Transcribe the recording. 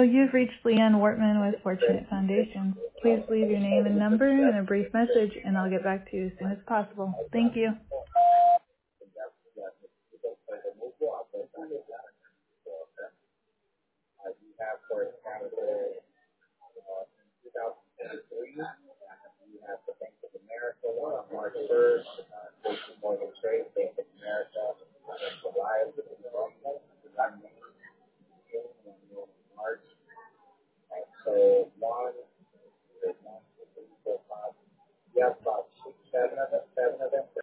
you've reached Leanne Wortman with Fortunate Foundations. Please leave your name and number and a brief message, and I'll get back to you as soon as possible. Thank you.